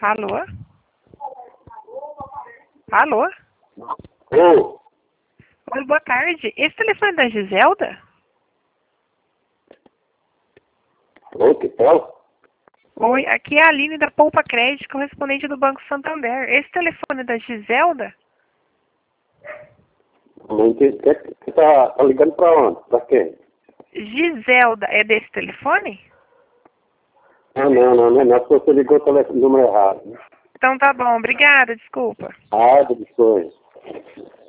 Alô? Alô? Ô, Oi, boa tarde. Esse telefone é da Giselda? ô, que tal? Oi, aqui é a Aline da Poupa Crédito, correspondente do Banco Santander. Esse telefone é da Giselda? Não entendi. Você tá ligando pra onde? Pra quem? Giselda, é desse telefone? Não. Você ligou o número errado. Então tá bom, obrigada, desculpa. Ah, de sonho.